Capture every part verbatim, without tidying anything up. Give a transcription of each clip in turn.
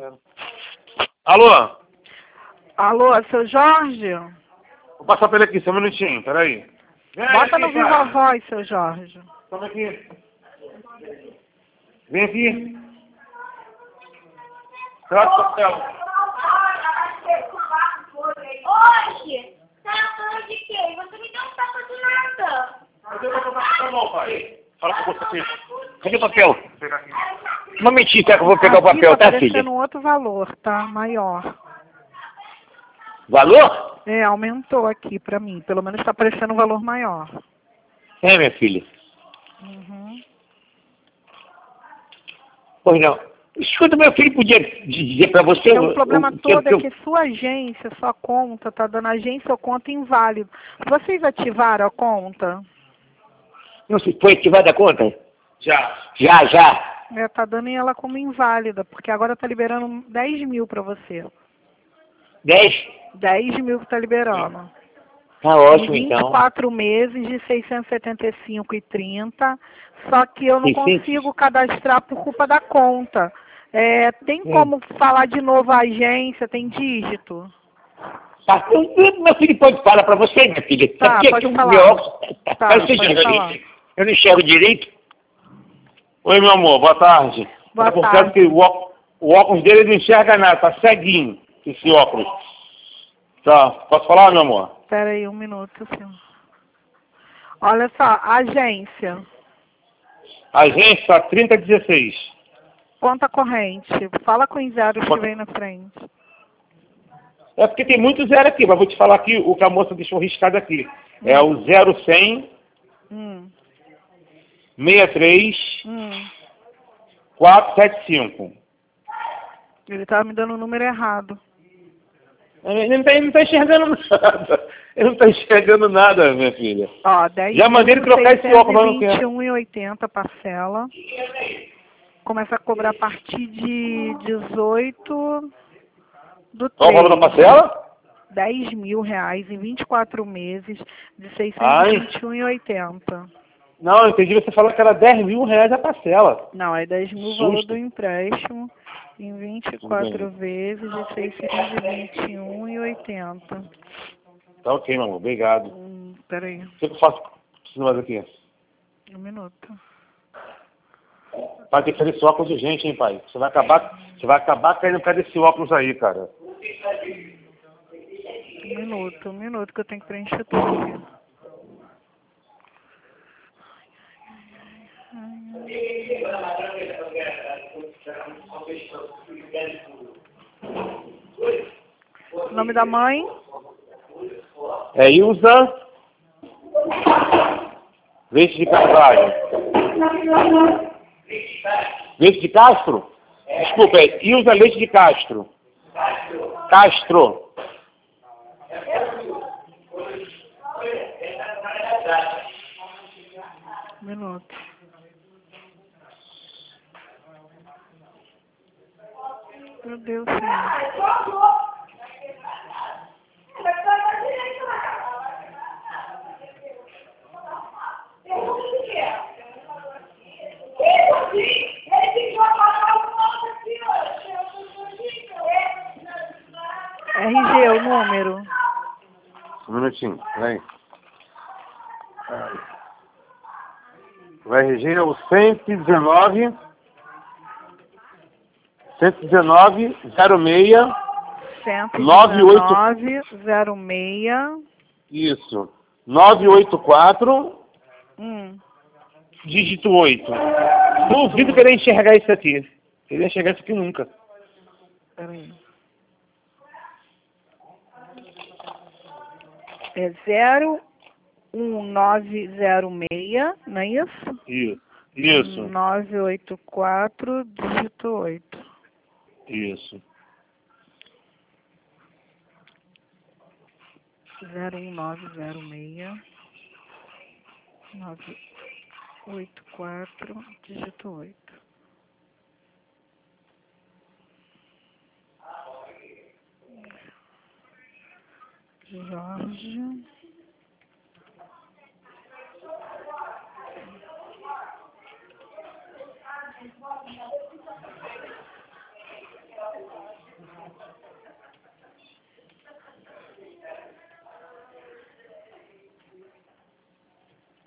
Alô? Alô, seu Jorge? Vou passar pra ele aqui, só um minutinho, peraí. Vem Bota aqui, no Viva cara. Voz, seu Jorge. Toma aqui. Vem aqui. Traz o papel. Hoje, tá falando de quê? Você me deu um tapa de nada. Cadê o papel? Tá bom, pai. Fala com você aqui. Cadê o papel? Vou pegar aqui. Um momentinho, tá, que eu vou pegar Aqui o papel, tá tá, filha? aparecendo um outro valor, tá? Maior. Valor? É, aumentou aqui pra mim. Pelo menos tá aparecendo um valor maior. É, minha filha. Uhum. Pois não. Escuta, meu filho podia dizer pra você... Então, o problema que- todo que é eu- que sua agência, sua conta, tá dando agência ou conta inválido. Vocês ativaram a conta? Não se foi ativada a conta? Já. Já, já. É, tá dando ela como inválida, porque agora tá liberando dez mil pra você. dez? dez mil que tá liberando. Tá Em ótimo, vinte e então. quatro meses de seiscentos e setenta e cinco reais e trinta centavos, só que eu não seiscentos? consigo cadastrar por culpa da conta. É, tem Hum. como falar de novo a agência? Tem dígito? Tá, eu- eu- meu filho pode falar pra você, minha filha. Tá, É porque pode aqui o falar. meu óculos... Tá, Tá, você pode enxerga falar. direito? Eu não enxergo direito. Oi, meu amor, boa tarde. Boa é por tarde. causa que o, ó- o óculos dele não enxerga nada, tá ceguinho, esse óculos. Tá, posso falar, meu amor? Espera aí um minuto, senhor. Olha só, agência. Agência tá trinta dezesseis. Conta corrente. Fala com os zeros que vem na frente. É porque tem muito zero aqui, mas vou te falar aqui o que a moça deixou riscado aqui. É o zero cem, Hum, sessenta e três, hum. quatrocentos e setenta e cinco. Ele tava me dando o número errado. Ele não está ele não tá enxergando nada. Ele não está enxergando nada, minha filha. Ó, dez Já mandei ele trocar esse óculos, mas não vinte e quer. um reais e oitenta parcela. Começa a cobrar a partir de dezoito do Qual o valor da três. parcela? dez mil reais em vinte e quatro meses de seiscentos Ai. e vinte e um reais e oitenta centavos. Não, eu entendi você falou que era dez mil reais a parcela. Não, é dez mil o Susto. valor do empréstimo em vinte e quatro vezes de seiscentos e vinte e um reais e oitenta centavos. Tá ok, meu amor, obrigado. Hum, peraí, O que eu faço com esse negócio aqui? um minuto. Pai, tem que fazer esse óculos urgente, hein, pai? Você vai acabar, você vai acabar caindo por causa desse óculos aí, cara. Um minuto, um minuto que eu tenho que preencher tudo aqui. Nome da mãe? É Ilza Leite de Carvalho. Leite de Castro? Desculpa, é Ilza Leite de Castro. Castro. Um minuto. Meu Deus, senhor. R G, o número. Um minutinho, peraí. O R G é o cento e dezenove, cento e dezenove, zero seis, cento e nove oito. dezenove, zero seis. Isso, nove oito quatro, Hum. dígito oito. Duvido querer enxergar isso aqui. Queria enxergar isso aqui nunca. Peraí. É zero um nove zero seis, não é isso? Isso, isso, nove oito quatro, dígito oito. isso. zero um nove zero seis, nove oito quatro, dígito oito. Jorge.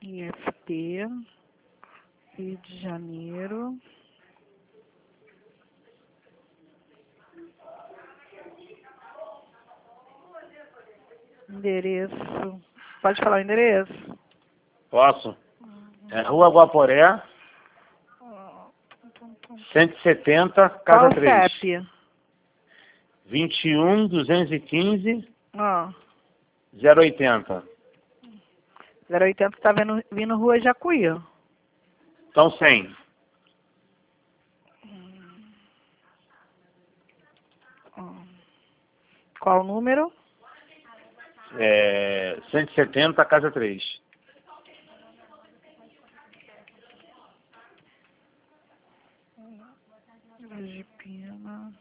R F P, Rio de Janeiro. Endereço. Pode falar o endereço? Posso? É Rua Guaporé, cento e setenta, Qual casa o três. C E P? vinte e um, duzentos e quinze, Ó, zero oitenta. zero oitenta tá vindo, vindo Rua Jacuí. Então cem. Ó. Qual o número? É, cento e setenta, casa três. De Pina.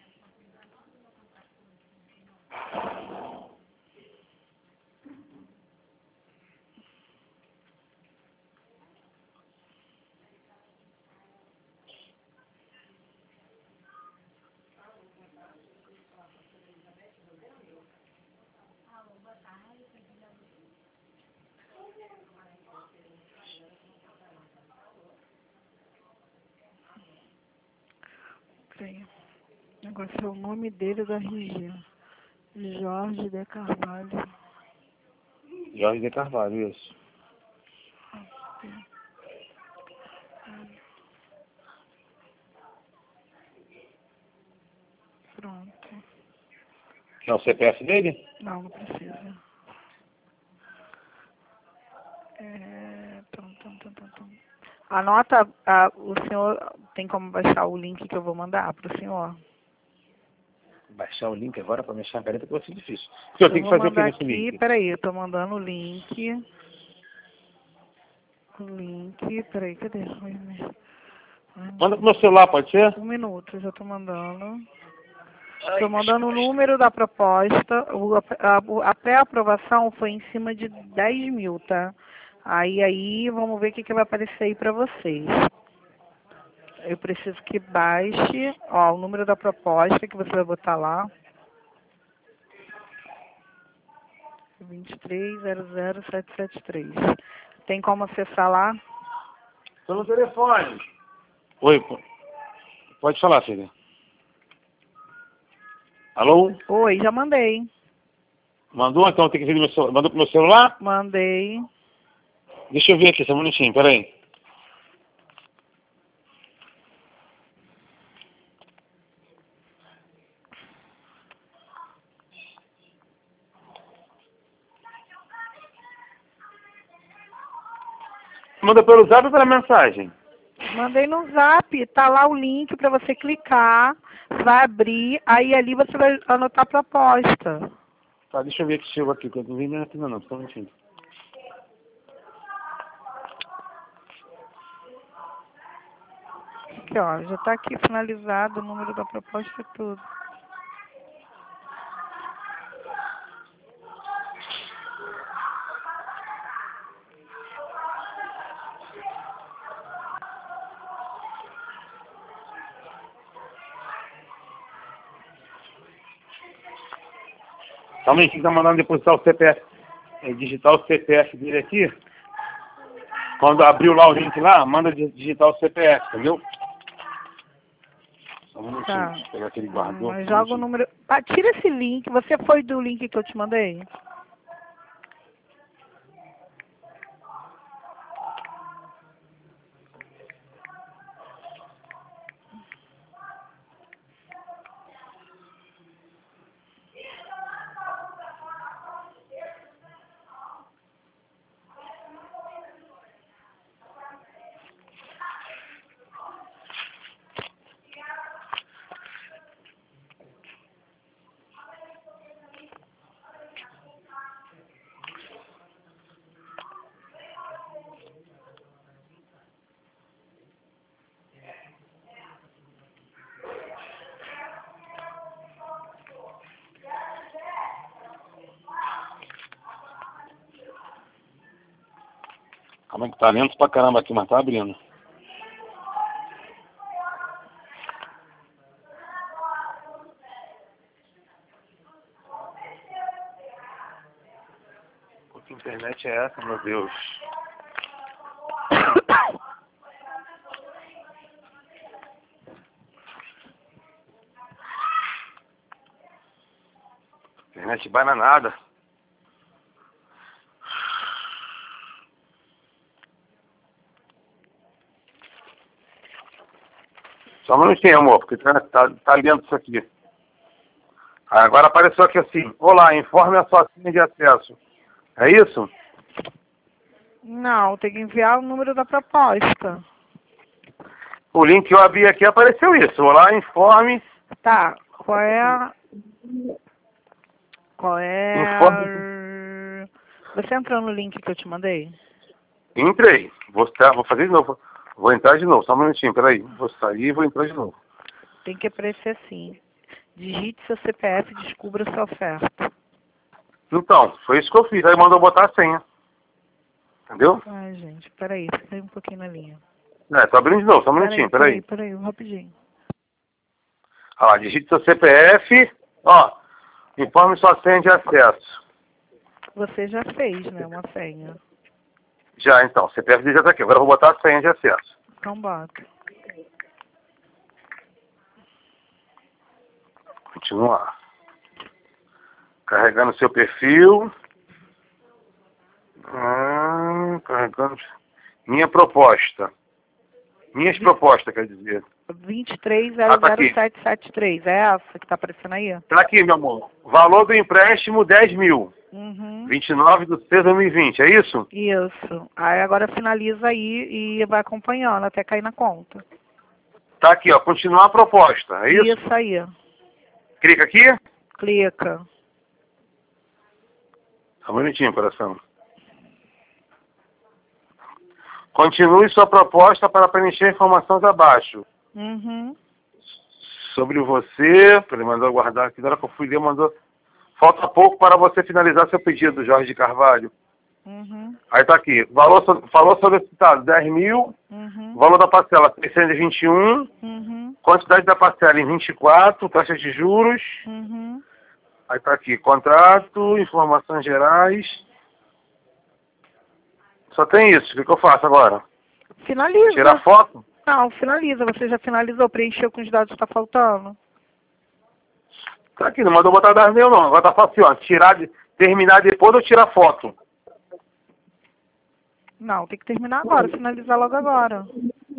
Peraí. Agora é o nome dele da região. Jorge de Carvalho. Jorge de Carvalho, isso. Pronto. É o C P F dele? Não, não precisa. É... Tum, tum, tum, tum, tum. Anota, a, o senhor tem como baixar o link que eu vou mandar para o senhor? Baixar o link agora para mexer na caneta que vai ser difícil. Porque eu Eu tenho que vou fazer o que mandar nesse aqui, link? peraí, eu tô mandando o link. O link, peraí, cadê? Ai, meu- ai, Manda pro meu celular, pode ser? Um minuto, eu já tô mandando. Estou mandando o número da proposta. O- A, a- a pré-aprovação foi em cima de dez mil, tá? Aí, aí, vamos ver o que, que vai aparecer aí para vocês. Eu preciso que baixe, ó, o número da proposta que você vai botar lá. vinte e três zero zero sete sete três. Tem como acessar lá? Tô no telefone. Oi, po- pode falar, filha. Alô? Oi, já mandei. Mandou? Então tem que vir no meu celular. Mandou pro meu celular? Mandei. Deixa eu ver aqui, só um minutinho, peraí. Manda pelo zap ou pela mensagem? Mandei no zap, tá lá o link para você clicar, vai abrir, aí ali você vai anotar a proposta. Tá, deixa eu ver que chegou aqui, que eu não vi nem aqui não, só um minutinho. Aqui, ó, já tá aqui finalizado o número da proposta e tudo. Calma aí, quem tá mandando depositar o C P F, é, digitar o C P F dele aqui. Quando abriu lá o link lá, manda di- digitar o C P F, entendeu? Só um minutinho, Tá. deixa eu pegar aquele guardou. Mas só um joga o minutinho. número. Ah, tira esse link. Você foi do link que eu te mandei? Calma aí que tá lento pra caramba aqui, mas tá abrindo. Pô, que internet é essa, meu Deus? Internet bananada. Só um minutinho, amor, porque tá, tá, tá lendo isso aqui. Agora apareceu aqui assim. Olá, informe a sua senha de acesso. É isso? Não, tem que enviar o número da proposta. O link que eu abri aqui apareceu isso. Olá, informe. Tá, qual é a... Qual é Informe. a... Você entrou no link que eu te mandei? Entrei. Vou, vou fazer de novo. Vou entrar de novo. Só um minutinho, peraí. Vou sair e vou entrar de novo. Tem que aparecer assim. Digite seu C P F e descubra sua oferta. Então, foi isso que eu fiz. Aí mandou botar a senha. Entendeu? Ai, gente, peraí, fica aí um pouquinho na linha. É, tô abrindo de novo. Só um minutinho, Peraí, peraí. peraí, peraí, rapidinho. Olha lá, digite seu C P F. Ó, informe sua senha de acesso. Você já fez, né, uma senha. Já, então. C P F já tá aqui. Agora eu vou botar a senha de acesso. Então bota. Continuar. Carregando seu perfil. Hum, carregando. Minha proposta. Minhas propostas, quer dizer. vinte e três Ah, zero tá zero aqui. sete sete três, é essa que tá aparecendo aí? Tá aqui, meu amor. Valor do empréstimo, dez mil. Uhum. vinte e nove de seis de dois mil e vinte, é isso? Isso. Aí agora finaliza aí e vai acompanhando até cair na conta. Tá aqui, ó. Continuar a proposta, é isso? Isso aí. Clica aqui. Clica. Só um minutinho, coração. Continue sua proposta para preencher informações abaixo. Uhum. Sobre você, ele mandou guardar aqui, na hora que eu fui ler, mandou. Falta pouco para você finalizar seu pedido, Jorge de Carvalho. Uhum. Aí tá aqui, valor, valor solicitado, dez mil, Uhum. valor da parcela, seiscentos e vinte e um, Uhum. quantidade da parcela em vinte e quatro, taxa de juros. Uhum. Aí tá aqui, contrato, informações gerais. Só tem isso, o que, que eu faço agora? Finaliza. Tirar foto? Não, finaliza. Você já finalizou, preencheu com os dados que está faltando. Tá aqui, não mandou botar das mil não. Agora tá fácil, assim, ó. Tirar, de, terminar depois ou tirar foto? Não, tem que terminar agora, finalizar logo agora.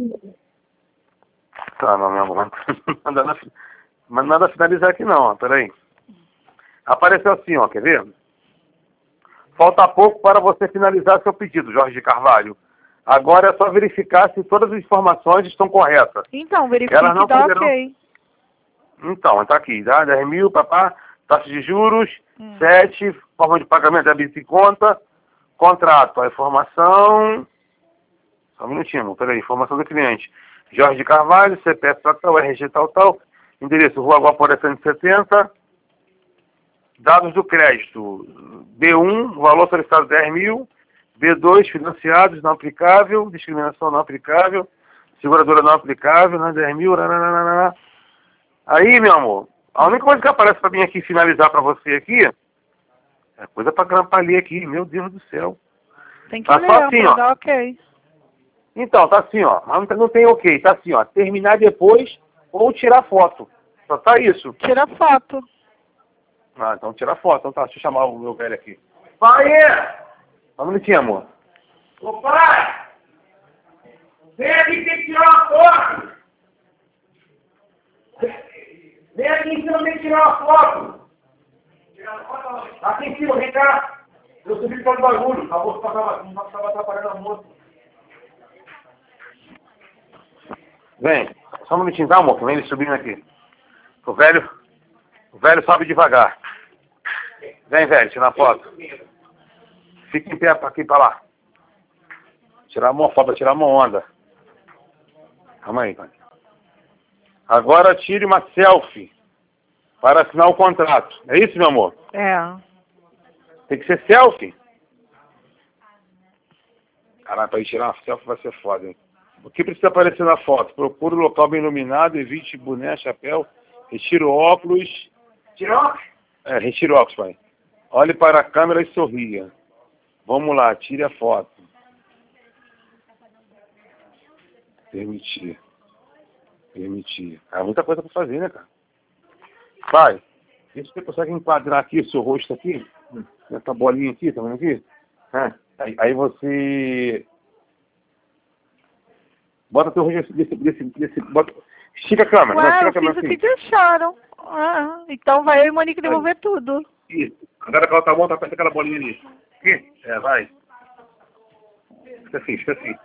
Tá, não, meu amor. Mas nada, mas nada finalizar aqui não, ó. Peraí. Apareceu assim, ó. Quer ver? Falta pouco para você finalizar seu pedido, Jorge de Carvalho. Agora é só verificar se todas as informações estão corretas. Então, verifique Elas não e dá poderão... ok. Então, tá aqui, tá? dez mil, papá, taxa de juros, Hum. sete, forma de pagamento, débito e conta, contrato, a informação... Só um minutinho, amor, peraí, informação do cliente. Jorge de Carvalho, C P F tal, tal, R G tal, tal, endereço Rua Guaporé cento e setenta, dados do crédito, B um, valor solicitado dez mil, B dois, financiados, não aplicável, discriminação não aplicável, seguradora não aplicável, né, dez mil, nananana. Aí, meu amor, a única coisa que aparece pra mim aqui, finalizar pra você aqui, é coisa pra grampar ali aqui, meu Deus do céu. Tem que Tá ler só assim, pra ó. dar ok. Então, tá assim, ó, mas não tem ok, tá assim, ó, terminar depois ou tirar foto. Só tá isso. Tira foto. Ah, então tira foto, então tá, deixa eu chamar o meu velho aqui. Pai! Só um minutinho, amor. Ô pai! Vem aqui, tem que tirar uma foto! Vem aqui em cima, tem que tirar uma foto! Aqui em cima, vem cá! Eu subi para o bagulho, a moça tava, não estava atrapalhando a moça. Vem, só um minutinho, tá, amor? Vem ele subindo aqui. O velho, o velho sobe devagar. Vem, velho, tirar a foto. Fica em pé pra aqui, pra lá. Tirar uma foto, tirar uma onda. Calma aí, pai. Agora tire uma selfie para assinar o contrato. É isso, meu amor? É. Tem que ser selfie. Caralho, para ir tirar uma selfie vai ser foda, hein? O que precisa aparecer na foto? Procure o local bem iluminado, evite boné, chapéu, retire o óculos. Tira óculos? É, retire o óculos, pai. Olhe para a câmera e sorria. Vamos lá, tire a foto. Permitir. Permitir. É muita coisa para fazer, né, cara? Pai, Vê se você consegue enquadrar aqui o seu rosto aqui, nessa bolinha aqui, tá vendo aqui? É. Aí, aí você bota teu rosto desse, desse, desse, bota... Estica a câmera, não, Ué, estica eu a câmera fiz o assim. que deixaram. Ah, então vai eu e Monique devolver tudo. Isso. Agora que ela tá bom, tá perto daquela bolinha ali. Aqui? É, vai. Fica assim, fica assim.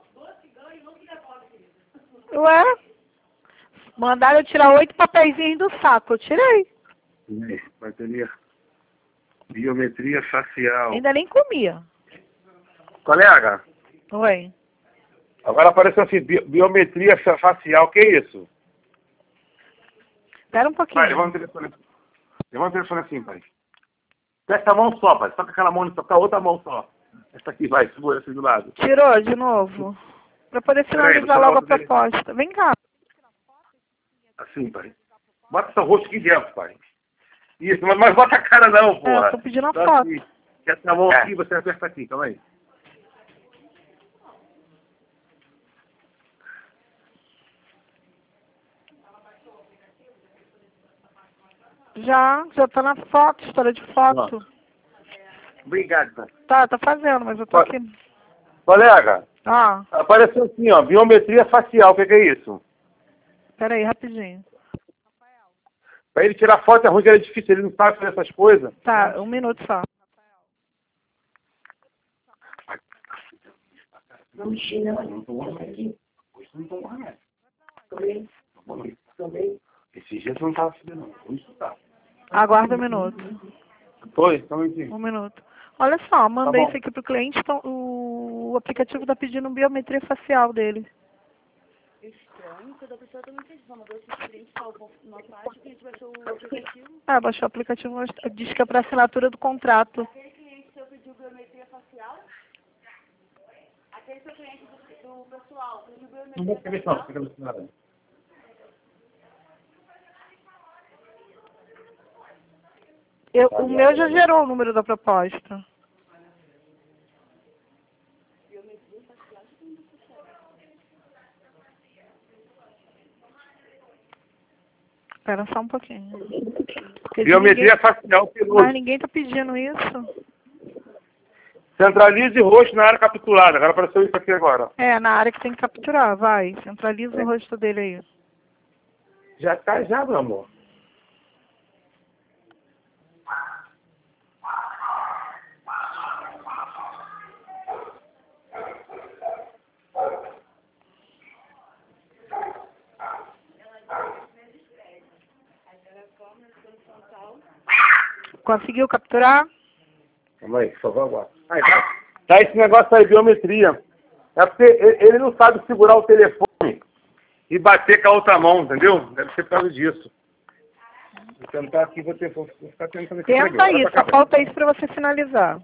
Ué? Mandaram eu tirar oito papeizinhos do saco. Eu tirei. Bateria. Biometria facial. Ainda nem comia. Colega, Oi. agora apareceu assim, bi- biometria fa- facial, que é isso? Espera um pouquinho. Pai, levanta o telefone. Levanta o telefone assim, pai. Com essa mão só, pai. Só com aquela mão, só com a outra mão só. Essa aqui, vai, segura assim do lado. Tirou de novo. Pra poder Peraí, finalizar deixa eu logo a botar dele. proposta. Vem cá. Assim, pai. Bota seu rosto aqui dentro, pai. Isso, mas, mas bota a cara não, É, porra. eu tô pedindo a Só foto. assim. Essa mão aqui, você aperta aqui, calma aí. Já, já tá na foto, história de foto. Obrigado, pai. Tá, tá fazendo, mas eu tô Ó. aqui. Colega, Ah, apareceu assim, ó, biometria facial, o que, que é isso? pera aí, rapidinho. Pra ele tirar foto é ruim, que ele é difícil, ele não sabe fazer essas coisas. Tá, um minuto só. Não mexi, não, não tô aqui. Hoje não tô mais. Também. Também. Esses dias não tava fazendo, não. Hoje tá. Aguarda um minuto. Foi? Também sim. Um minuto. Olha só, mandei bom. isso aqui pro cliente, então o, o aplicativo tá pedindo biometria facial dele. Estranho, toda pessoa também fez. Só mandou esse cliente salvou uma parte, o cliente baixou o aplicativo. Ah, baixou o aplicativo, mas diz que é pra assinatura do contrato. Aquele cliente seu pediu biometria facial? Aquele seu cliente do, do pessoal pediu Não vou biometria escrever, não. facial? Fica no nada. Eu, o meu já gerou o número da proposta. Espera só um pouquinho. Porque Biometria ninguém, facial, peludo. mas ninguém tá pedindo isso. Centralize rosto na área capturada. Agora apareceu isso aqui agora. É, na área que tem que capturar, vai. Centraliza o rosto dele aí. Já tá, já, meu amor. Conseguiu capturar? Calma aí, por favor, agora. Aí, tá, tá esse negócio aí, biometria. É porque ele ele não sabe segurar o telefone e bater com a outra mão, entendeu? Deve ser por causa disso. Vou tentar aqui, vou, ter, vou ficar tentando aqui. Tenta aí, só falta isso pra você finalizar.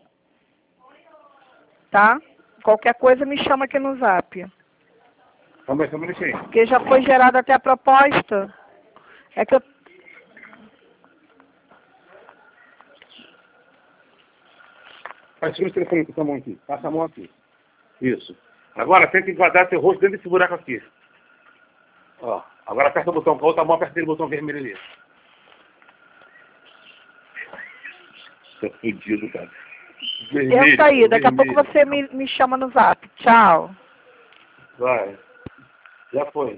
Tá? Qualquer coisa me chama aqui no zap. Calma aí, só um minutinho. Porque já foi gerada até a proposta. É que eu... Faz segura o telefone com essa mão aqui. Passa a mão aqui. Isso. Agora tenta enquadrar teu rosto dentro desse buraco aqui. Ó. Agora aperta o botão com a outra mão, aperta o botão vermelho ali. Tô fudido, cara. Vermelho, Tenta aí, daqui a pouco vermelho. você me, me chama no zap. Tchau. Vai. Já foi.